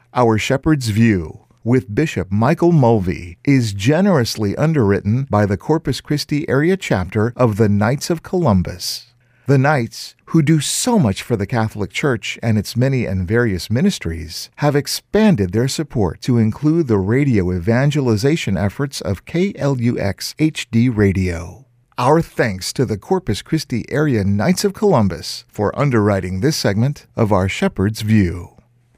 Our Shepherd's View with Bishop Michael Mulvey is generously underwritten by the Corpus Christi area chapter of the Knights of Columbus. The Knights, who do so much for the Catholic Church and its many and various ministries, have expanded their support to include the radio evangelization efforts of KLUX HD Radio. Our thanks to the Corpus Christi area Knights of Columbus for underwriting this segment of Our Shepherd's View.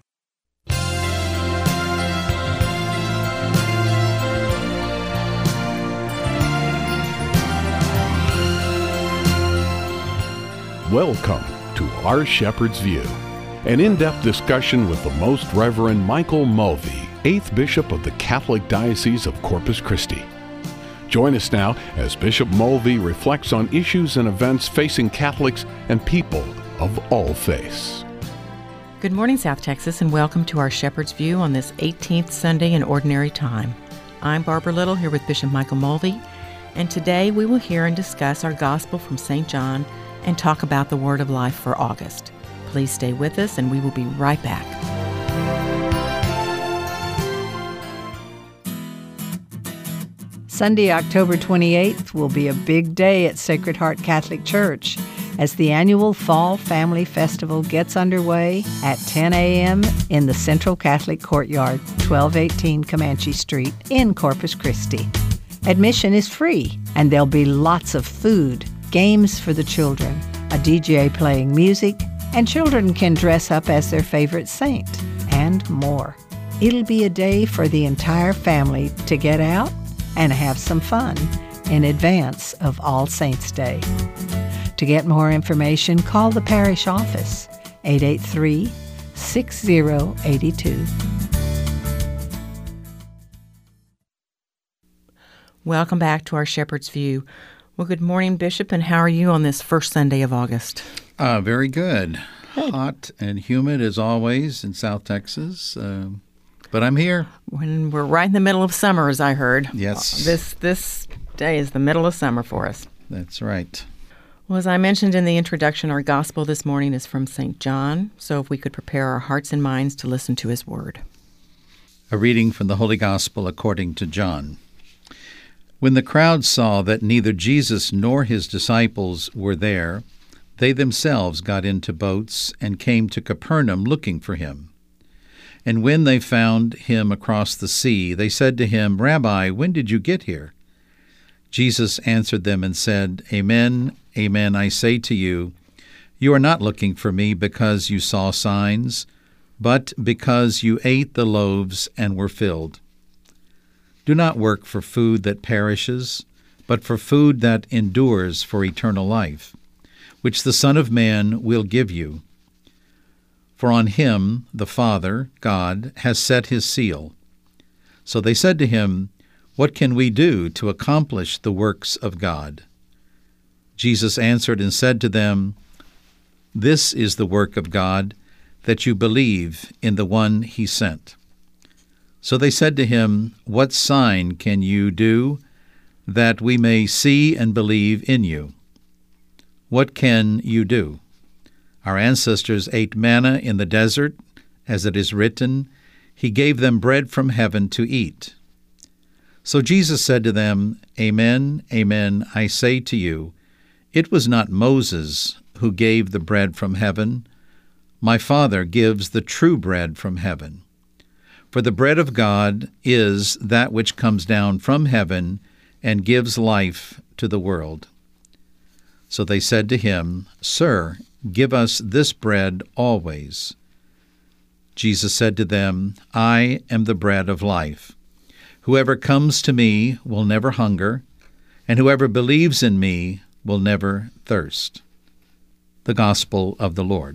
Welcome to Our Shepherd's View, an in-depth discussion with the Most Reverend Michael Mulvey, 8th Bishop of the Catholic Diocese of Corpus Christi. Join us now as Bishop Mulvey reflects on issues and events facing Catholics and people of all faiths. Good morning, South Texas, and welcome to Our Shepherd's View on this 18th Sunday in Ordinary Time. I'm Barbara Little here with Bishop Michael Mulvey, and today we will hear and discuss our Gospel from St. John and talk about the Word of Life for August. Please stay with us, and we will be right back. Sunday, October 28th will be a big day at Sacred Heart Catholic Church as the annual Fall Family Festival gets underway at 10 a.m. in the Central Catholic Courtyard, 1218 Comanche Street in Corpus Christi. Admission is free, and there'll be lots of food, games for the children, a DJ playing music, and children can dress up as their favorite saint, and more. It'll be a day for the entire family to get out and have some fun in advance of All Saints' Day. To get more information, call the parish office, 883-6082. Welcome back to Our Shepherd's View. Well, good morning, Bishop, and how are you on this first Sunday of August? Very good. Hot and humid as always in South Texas. But I'm here. When we're right in the middle of summer, as I heard. Yes. This day is the middle of summer for us. That's right. Well, as I mentioned in the introduction, our gospel this morning is from St. John, so if we could prepare our hearts and minds to listen to his word. A reading from the Holy Gospel according to John. When the crowd saw that neither Jesus nor his disciples were there, they themselves got into boats and came to Capernaum looking for him. And when they found him across the sea, they said to him, "Rabbi, when did you get here?" Jesus answered them and said, "Amen, amen, I say to you, you are not looking for me because you saw signs, but because you ate the loaves and were filled. Do not work for food that perishes, but for food that endures for eternal life, which the Son of Man will give you. For on him the Father, God, has set his seal." So they said to him, "What can we do to accomplish the works of God?" Jesus answered and said to them, "This is the work of God, that you believe in the one he sent." So they said to him, "What sign can you do that we may see and believe in you? What can you do? Our ancestors ate manna in the desert, as it is written, 'He gave them bread from heaven to eat.'" So Jesus said to them, "Amen, amen, I say to you, it was not Moses who gave the bread from heaven. My Father gives the true bread from heaven. For the bread of God is that which comes down from heaven and gives life to the world." So they said to him, "Sir, give us this bread always." Jesus said to them, "I am the bread of life. Whoever comes to me will never hunger, and whoever believes in me will never thirst." The Gospel of the Lord.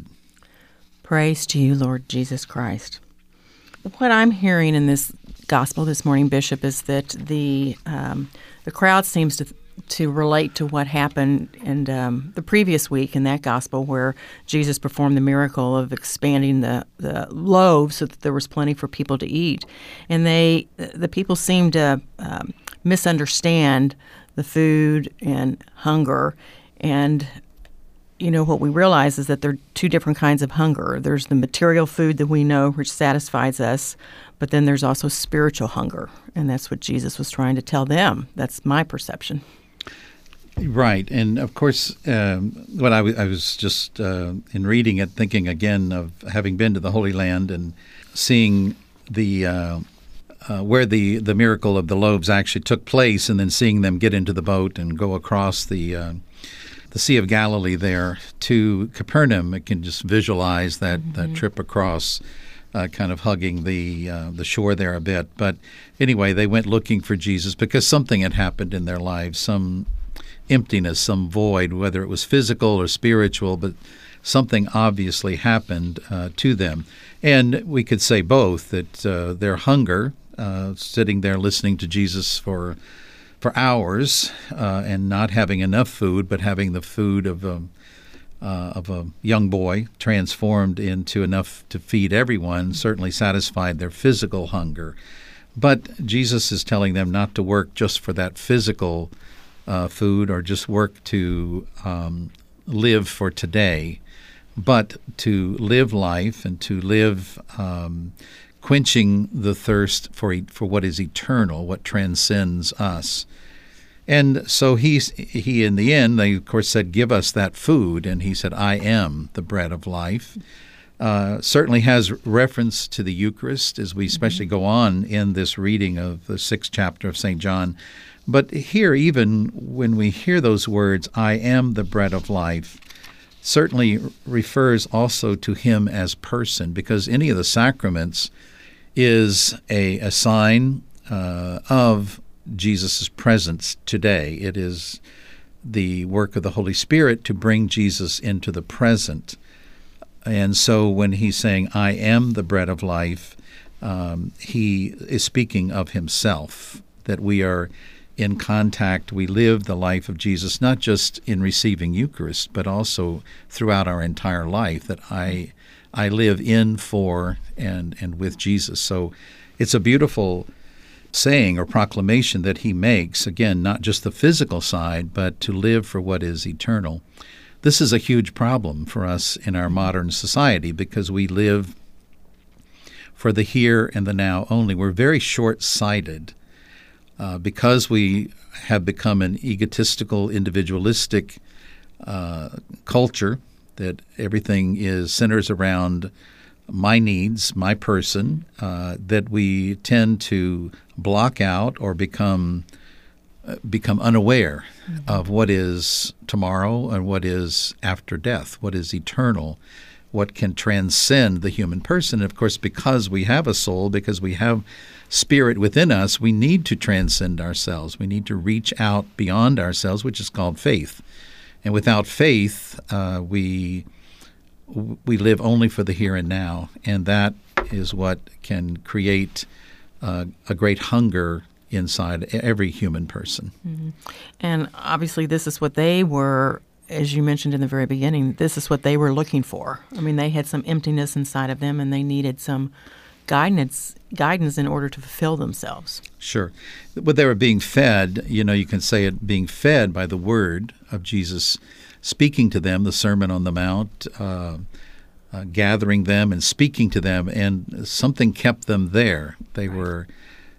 Praise to you, Lord Jesus Christ. What I'm hearing in this gospel this morning, Bishop, is that the crowd seems to relate to what happened in the previous week in that gospel, where Jesus performed the miracle of expanding the loaves so that there was plenty for people to eat, and the people seemed to misunderstand the food and hunger, and what we realize is that there are two different kinds of hunger. There's the material food that we know, which satisfies us, but then there's also spiritual hunger, and that's what Jesus was trying to tell them. That's my perception. Right, and of course, what I was just in reading it, thinking again of having been to the Holy Land and seeing the where the miracle of the loaves actually took place, and then seeing them get into the boat and go across the Sea of Galilee there to Capernaum. I can just visualize that trip across, kind of hugging the shore there a bit. But anyway, they went looking for Jesus because something had happened in their lives, some emptiness, some void, whether it was physical or spiritual, but something obviously happened to them. And we could say both, that their hunger, sitting there listening to Jesus for hours and not having enough food, but having the food of a young boy transformed into enough to feed everyone, certainly satisfied their physical hunger. But Jesus is telling them not to work just for that physical food or just work to live for today, but to live life and to live quenching the thirst for what is eternal, what transcends us. And so he in the end, they of course said, "Give us that food," and he said, "I am the bread of life." Certainly has reference to the Eucharist as we especially go on in this reading of the 6th chapter of St. John. But here, even when we hear those words, "I am the bread of life," certainly refers also to him as person, because any of the sacraments is a sign of Jesus' presence today. It is the work of the Holy Spirit to bring Jesus into the present. And so when he's saying, "I am the bread of life," he is speaking of himself, that we are in contact, we live the life of Jesus, not just in receiving Eucharist, but also throughout our entire life, that I live in, for, and with Jesus. So it's a beautiful saying or proclamation that he makes, again, not just the physical side, but to live for what is eternal. This is a huge problem for us in our modern society because we live for the here and the now only. We're very short-sighted because we have become an egotistical, individualistic culture, that everything centers around my needs, my person, that we tend to block out or become unaware of what is tomorrow and what is after death, what is eternal, what can transcend the human person. And of course, because we have a soul, because we have spirit within us, we need to transcend ourselves. We need to reach out beyond ourselves, which is called faith. And without faith, we live only for the here and now, and that is what can create a great hunger inside every human person. Mm-hmm. And obviously this is what they were, as you mentioned in the very beginning, this is what they were looking for. I mean, they had some emptiness inside of them, and they needed some guidance in order to fulfill themselves. Sure. But they were being fed, you can say it, being fed by the word of Jesus, speaking to them, the Sermon on the Mount, gathering them and speaking to them, and something kept them there. They were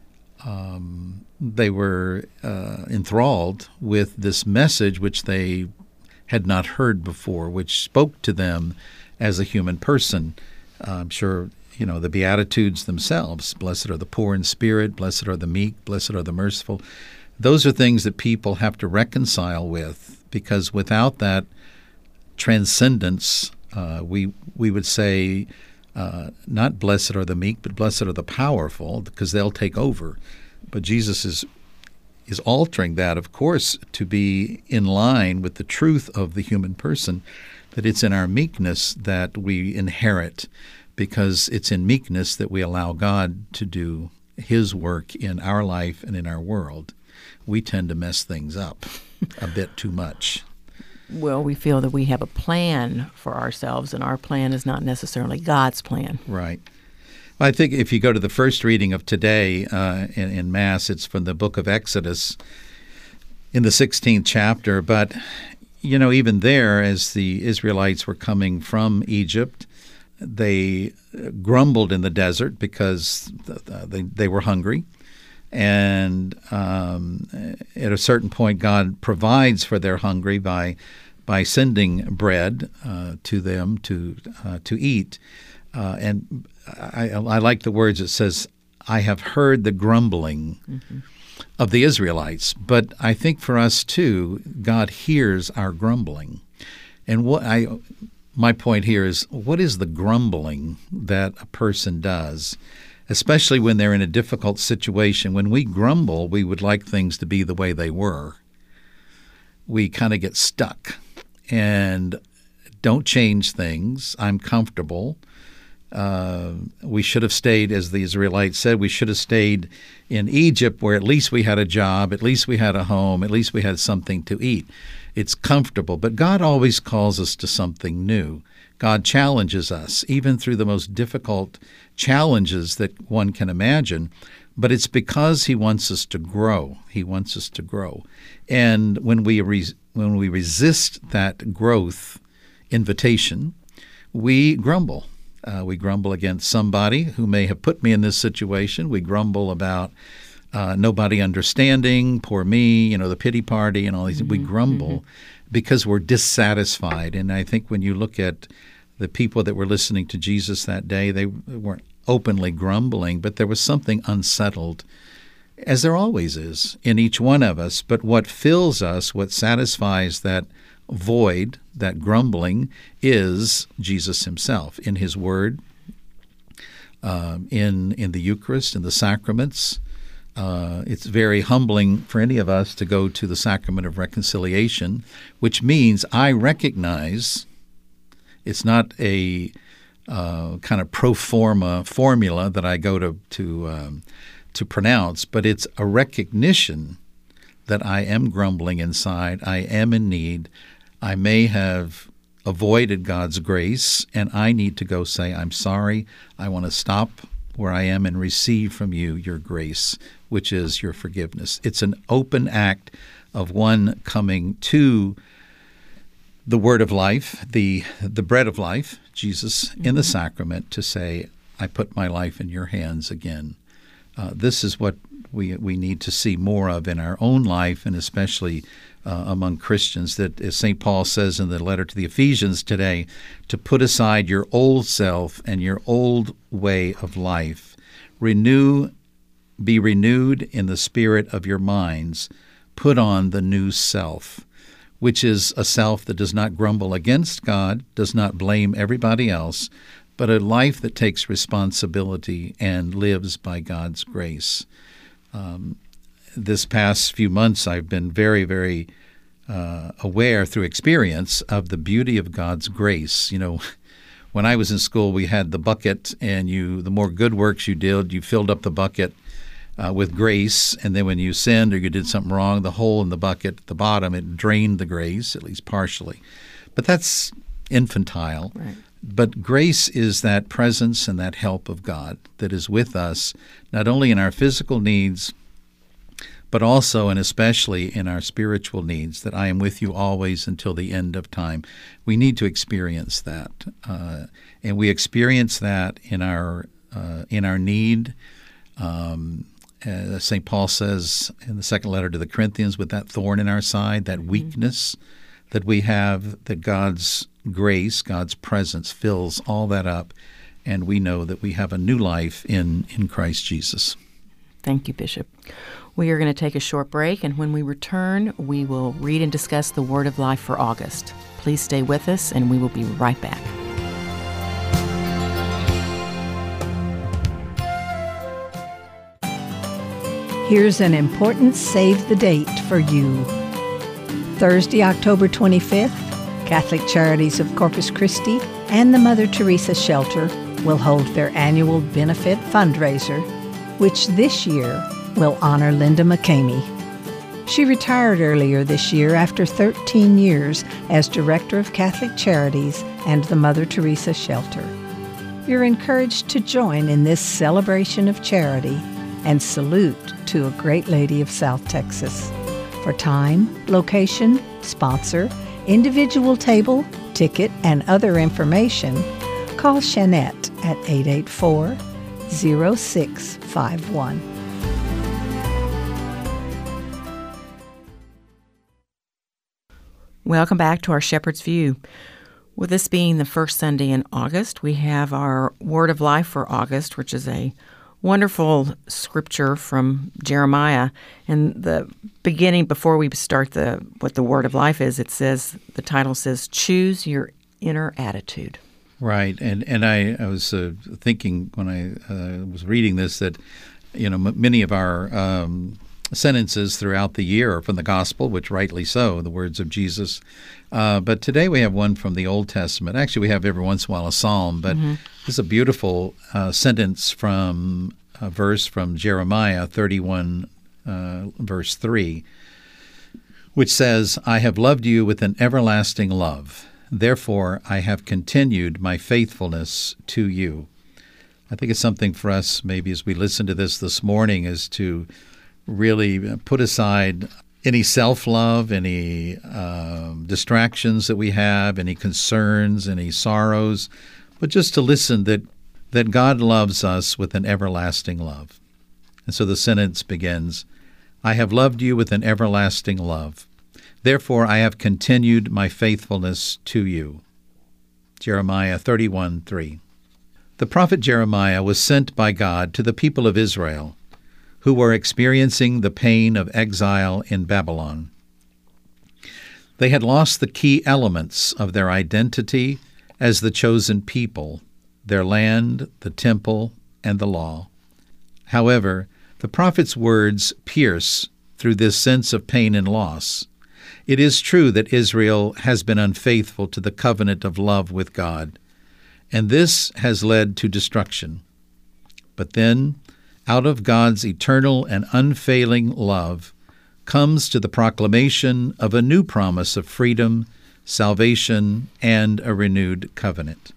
enthralled with this message which they had not heard before, which spoke to them as a human person. I'm sure the Beatitudes themselves, blessed are the poor in spirit, blessed are the meek, blessed are the merciful. Those are things that people have to reconcile with, because without that transcendence, we would say not blessed are the meek, but blessed are the powerful, because they'll take over. But Jesus is altering that, of course, to be in line with the truth of the human person, that it's in our meekness that we inherit, because it's in meekness that we allow God to do his work in our life and in our world. We tend to mess things up a bit too much. Well, we feel that we have a plan for ourselves, and our plan is not necessarily God's plan. Right. Well, I think if you go to the first reading of today in Mass, it's from the book of Exodus in the 16th chapter. But even there, as the Israelites were coming from Egypt, they grumbled in the desert because they were hungry. And at a certain point, God provides for their hungry by sending bread to them to eat. And I like the words. It says, "I have heard the grumbling of the Israelites." But I think for us too, God hears our grumbling. And my point here is, what is the grumbling that a person does? Especially when they're in a difficult situation. When we grumble, we would like things to be the way they were. We kind of get stuck and don't change things. I'm comfortable. We should have stayed, as the Israelites said, we should have stayed in Egypt, where at least we had a job, at least we had a home, at least we had something to eat. It's comfortable. But God always calls us to something new. God challenges us, even through the most difficult challenges that one can imagine. But it's because He wants us to grow. He wants us to grow. And when we resist that growth invitation, we grumble. We grumble against somebody who may have put me in this situation. We grumble about nobody understanding, poor me, the pity party and all these. We grumble because we're dissatisfied. And I think when you look at the people that were listening to Jesus that day, they weren't openly grumbling, but there was something unsettled, as there always is in each one of us. But what fills us, what satisfies that void, that grumbling, is Jesus Himself in His Word, in the Eucharist, in the sacraments. It's very humbling for any of us to go to the sacrament of reconciliation, which means I recognize it's not a kind of pro forma formula that I go to pronounce, but it's a recognition that I am grumbling inside, I am in need, I may have avoided God's grace, and I need to go say, I'm sorry, I want to stop where I am and receive from you your grace, which is your forgiveness. It's an open act of one coming to the Word of life, the bread of life, Jesus, in the sacrament, to say, I put my life in your hands again. This is what we need to see more of in our own life, and especially among Christians, that, as St. Paul says in the letter to the Ephesians today, to put aside your old self and your old way of life. Be renewed in the spirit of your minds. Put on the new self, which is a self that does not grumble against God, does not blame everybody else, but a life that takes responsibility and lives by God's grace. This past few months, I've been very, very aware through experience of the beauty of God's grace. When I was in school, we had the bucket, and the more good works you did, you filled up the bucket with grace, and then when you sinned or you did something wrong, the hole in the bucket at the bottom, it drained the grace, at least partially. But that's infantile. Right. But grace is that presence and that help of God that is with us, not only in our physical needs, but also and especially in our spiritual needs, that I am with you always until the end of time. We need to experience that. And we experience that in our need. St. Paul says in the second letter to the Corinthians, with that thorn in our side, that weakness that we have, that God's grace, God's presence fills all that up, and we know that we have a new life in Christ Jesus. Thank you, Bishop. We are going to take a short break, and when we return, we will read and discuss the Word of Life for August. Please stay with us, and we will be right back. Here's an important save the date for you. Thursday, October 25th, Catholic Charities of Corpus Christi and the Mother Teresa Shelter will hold their annual benefit fundraiser, which this year will honor Linda McCamey. She retired earlier this year after 13 years as Director of Catholic Charities and the Mother Teresa Shelter. You're encouraged to join in this celebration of charity and salute to a great lady of South Texas. For time, location, sponsor, individual table, ticket, and other information, call Shanette at 884-0651. Welcome back to our Shepherd's View. With this being the first Sunday in August, we have our Word of Life for August, which is a wonderful scripture from Jeremiah. In the beginning, before we start what the Word of Life is, the title says, "Choose Your Inner Attitude." Right, and I was thinking when I was reading this that, many of our sentences throughout the year are from the Gospel, which rightly so, the words of Jesus. But today we have one from the Old Testament. Actually, we have every once in a while a psalm, but this is a beautiful sentence from a verse from Jeremiah 31, verse 3, which says, "I have loved you with an everlasting love. Therefore, I have continued my faithfulness to you." I think it's something for us, maybe as we listen to this morning, is to really put aside any self-love, any distractions that we have, any concerns, any sorrows, but just to listen that God loves us with an everlasting love. And so the sentence begins, "I have loved you with an everlasting love. Therefore I have continued my faithfulness to you." Jeremiah 31:3. The prophet Jeremiah was sent by God to the people of Israel, who were experiencing the pain of exile in Babylon. They had lost the key elements of their identity as the chosen people, their land, the temple, and the law. However, the prophet's words pierce through this sense of pain and loss. It is true that Israel has been unfaithful to the covenant of love with God, and this has led to destruction. But then, out of God's eternal and unfailing love comes to the proclamation of a new promise of freedom, salvation, and a renewed covenant.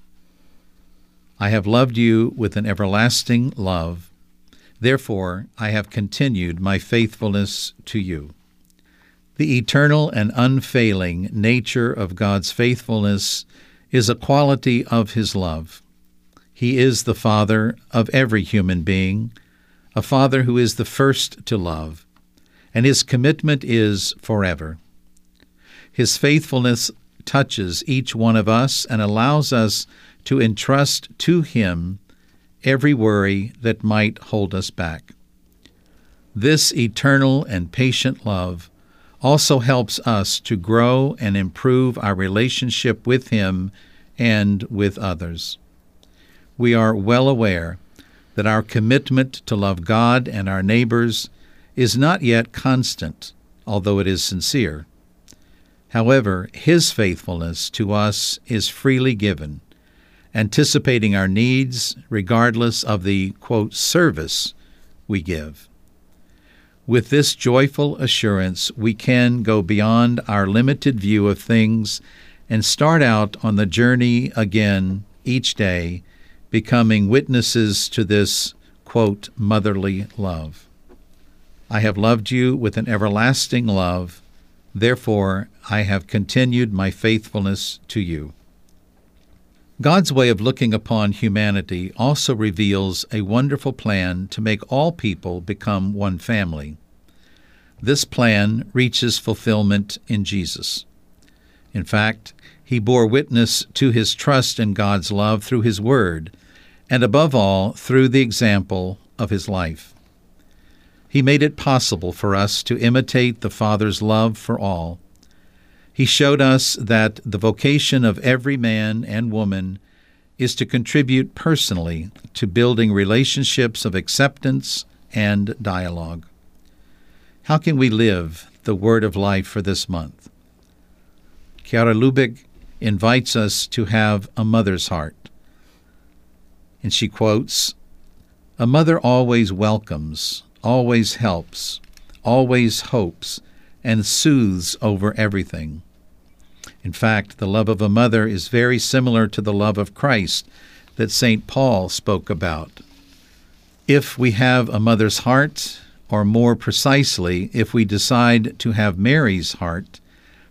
"I have loved you with an everlasting love. Therefore, I have continued my faithfulness to you." The eternal and unfailing nature of God's faithfulness is a quality of His love. He is the Father of every human being, a Father who is the first to love, and His commitment is forever. His faithfulness touches each one of us and allows us to entrust to Him every worry that might hold us back. This eternal and patient love also helps us to grow and improve our relationship with Him and with others. We are well aware that our commitment to love God and our neighbors is not yet constant, although it is sincere. However, His faithfulness to us is freely given, anticipating our needs regardless of the, quote, service we give. With this joyful assurance, we can go beyond our limited view of things and start out on the journey again each day, becoming witnesses to this, quote, motherly love. "I have loved you with an everlasting love. Therefore, I have continued my faithfulness to you." God's way of looking upon humanity also reveals a wonderful plan to make all people become one family. This plan reaches fulfillment in Jesus. In fact, He bore witness to His trust in God's love through His Word, and above all, through the example of His life. He made it possible for us to imitate the Father's love for all. He showed us that the vocation of every man and woman is to contribute personally to building relationships of acceptance and dialogue. How can we live the word of life for this month? Chiara Lubbock invites us to have a mother's heart. And she quotes, "A mother always welcomes, always helps, always hopes, and soothes over everything. In fact, the love of a mother is very similar to the love of Christ that St. Paul spoke about. If we have a mother's heart, or more precisely, if we decide to have Mary's heart,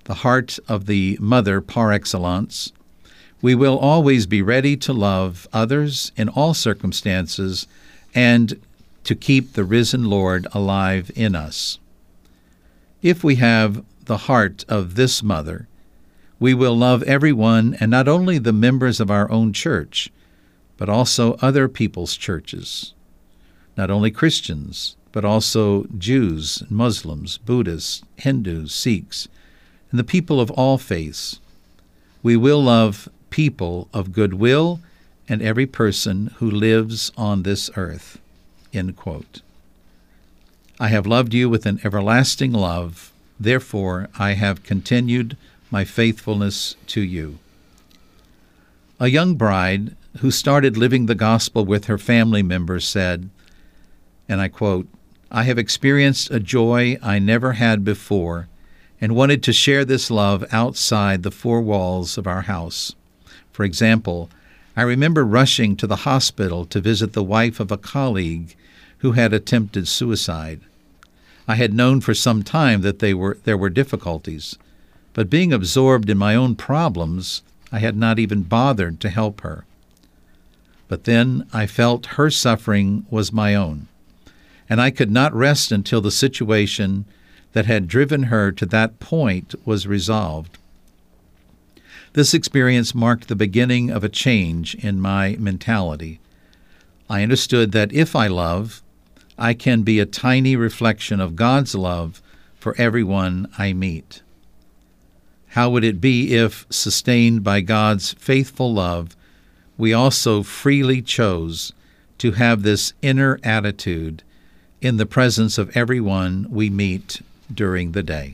the heart of the mother par excellence, we will always be ready to love others in all circumstances and to keep the risen Lord alive in us. If we have the heart of this mother, we will love everyone, and not only the members of our own church, but also other people's churches. Not only Christians, but also Jews, Muslims, Buddhists, Hindus, Sikhs, and the people of all faiths. We will love people of goodwill and every person who lives on this earth." End quote. "I have loved you with an everlasting love. Therefore, I have continued my faithfulness to you." A young bride who started living the gospel with her family members said, and I quote, "I have experienced a joy I never had before and wanted to share this love outside the four walls of our house. For example, I remember rushing to the hospital to visit the wife of a colleague who had attempted suicide. I had known for some time that there were difficulties, but being absorbed in my own problems, I had not even bothered to help her. But then I felt her suffering was my own, and I could not rest until the situation that had driven her to that point was resolved. This experience marked the beginning of a change in my mentality. I understood that if I love, I can be a tiny reflection of God's love for everyone I meet. How would it be if, sustained by God's faithful love, we also freely chose to have this inner attitude in the presence of everyone we meet during the day?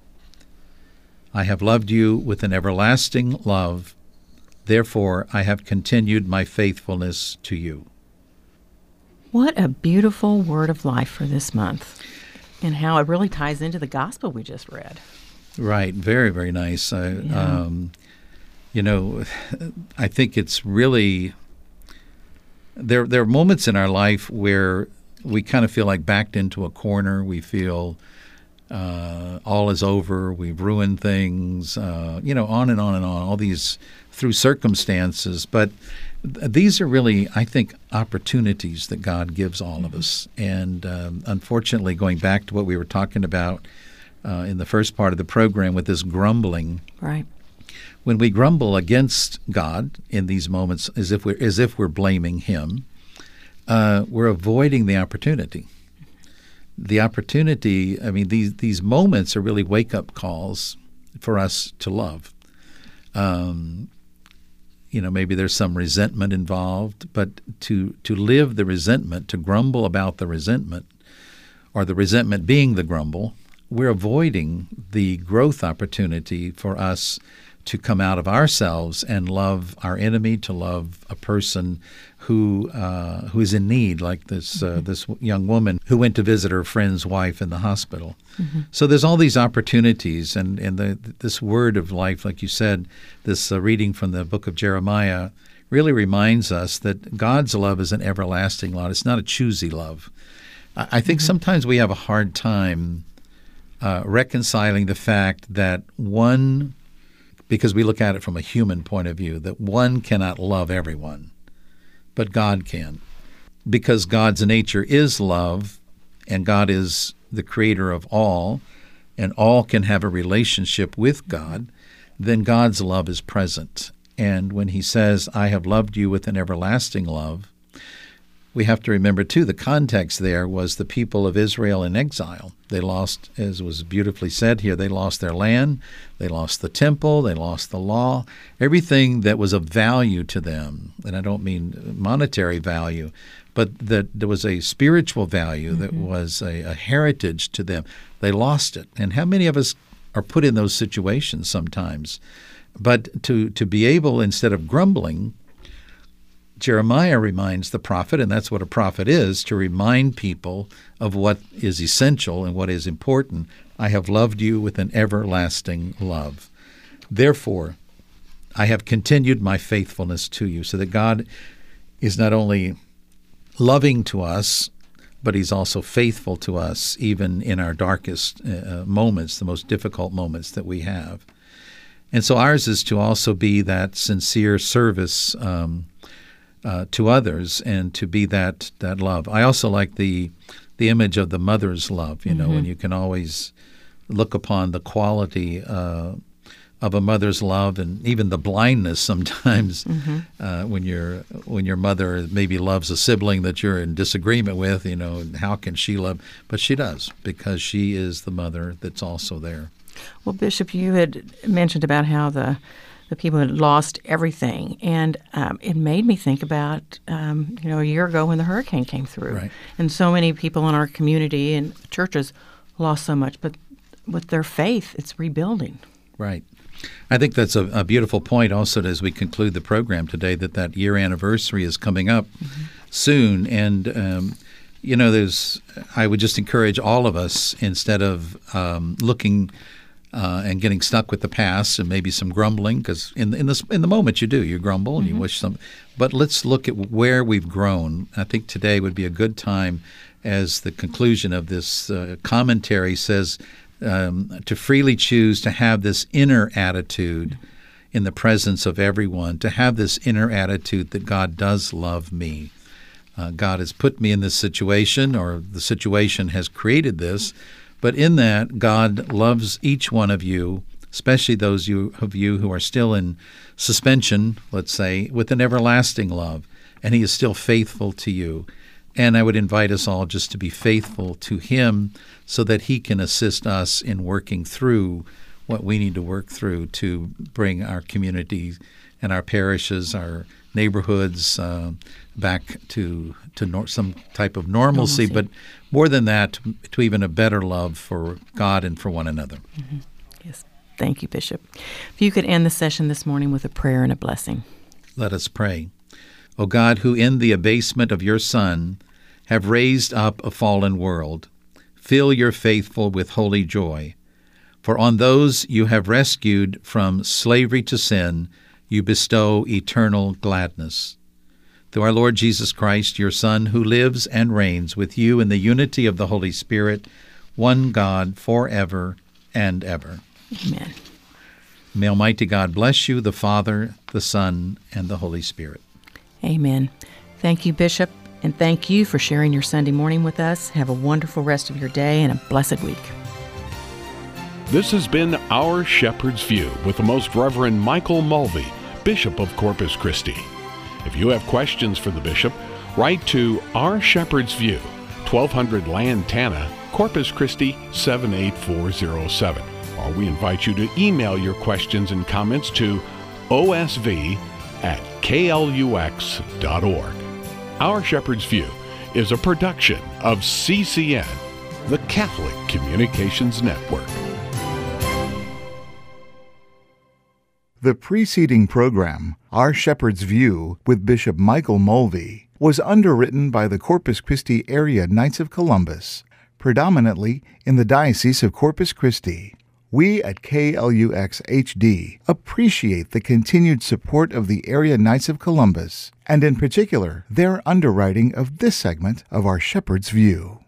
I have loved you with an everlasting love. Therefore, I have continued my faithfulness to you. What a beautiful word of life for this month, and how it really ties into the gospel we just read. Right. Very, very nice. I think it's really, there are moments in our life where we kind of feel like backed into a corner. We feel all is over. We've ruined things, on and on and on, all these through circumstances. But these are really, I think, opportunities that God gives all of us. And unfortunately, going back to what we were talking about in the first part of the program with this grumbling, right? When we grumble against God in these moments, as if we're blaming Him, we're avoiding the opportunity. The opportunity, I mean, these moments are really wake-up calls for us to love. Maybe there's some resentment involved, but to live the resentment, to grumble about the resentment, or the resentment being the grumble, we're avoiding the growth opportunity for us to come out of ourselves and love our enemy, to love a person who is in need, like this young woman who went to visit her friend's wife in the hospital. Mm-hmm. So there's all these opportunities, and this word of life, like you said, this reading from the book of Jeremiah really reminds us that God's love is an everlasting love. It's not a choosy love. I think sometimes we have a hard time reconciling the fact that one, because we look at it from a human point of view, that one cannot love everyone, but God can. Because God's nature is love, and God is the creator of all, and all can have a relationship with God, then God's love is present. And when He says, "I have loved you with an everlasting love," we have to remember, too, the context there was the people of Israel in exile. They lost, as was beautifully said here, they lost their land, they lost the temple, they lost the law, everything that was of value to them. And I don't mean monetary value, but that there was a spiritual value that was a heritage to them. They lost it. And how many of us are put in those situations sometimes? But to be able, instead of grumbling, Jeremiah reminds the prophet, and that's what a prophet is, to remind people of what is essential and what is important. I have loved you with an everlasting love. Therefore, I have continued my faithfulness to you, so that God is not only loving to us, but He's also faithful to us even in our darkest moments, the most difficult moments that we have. And so ours is to also be that sincere service to others and to be that love. I also like the image of the mother's love, you know, and you can always look upon the quality of a mother's love, and even the blindness sometimes when your mother maybe loves a sibling that you're in disagreement with, you know, how can she love? But she does, because she is the mother that's also there. Well, Bishop, you had mentioned about how the people had lost everything, and it made me think about, a year ago when the hurricane came through. Right. And so many people in our community and churches lost so much, but with their faith, it's rebuilding. Right. I think that's a beautiful point also as we conclude the program today, that year anniversary is coming up soon. And, I would just encourage all of us, instead of looking and getting stuck with the past and maybe some grumbling, because in the moment you grumble and you wish some, but let's look at where we've grown. I think today would be a good time, as the conclusion of this commentary says, to freely choose to have this inner attitude in the presence of everyone, to have this inner attitude that God does love me. God has put me in this situation, or the situation has created this, but in that, God loves each one of you, especially those of you who are still in suspension, let's say, with an everlasting love, and He is still faithful to you. And I would invite us all just to be faithful to Him, so that He can assist us in working through what we need to work through to bring our community and our parishes, our neighborhoods back to some type of normalcy, but more than that, to even a better love for God and for one another. Yes. Thank you, Bishop. If you could end the session this morning with a prayer and a blessing. Let us pray. O God, who in the abasement of your Son have raised up a fallen world, fill your faithful with holy joy. For on those you have rescued from slavery to sin, you bestow eternal gladness. Through our Lord Jesus Christ, your Son, who lives and reigns with you in the unity of the Holy Spirit, one God, forever and ever. Amen. May Almighty God bless you, the Father, the Son, and the Holy Spirit. Amen. Thank you, Bishop, and thank you for sharing your Sunday morning with us. Have a wonderful rest of your day and a blessed week. This has been Our Shepherd's View with the Most Reverend Michael Mulvey, Bishop of Corpus Christi. If you have questions for the Bishop, write to Our Shepherd's View, 1200 Lantana, Corpus Christi 78407. Or we invite you to email your questions and comments to osv@klux.org. Our Shepherd's View is a production of CCN, the Catholic Communications Network. The preceding program, Our Shepherd's View with Bishop Michael Mulvey, was underwritten by the Corpus Christi area Knights of Columbus, predominantly in the Diocese of Corpus Christi. We at KLUX HD appreciate the continued support of the area Knights of Columbus, and in particular, their underwriting of this segment of Our Shepherd's View.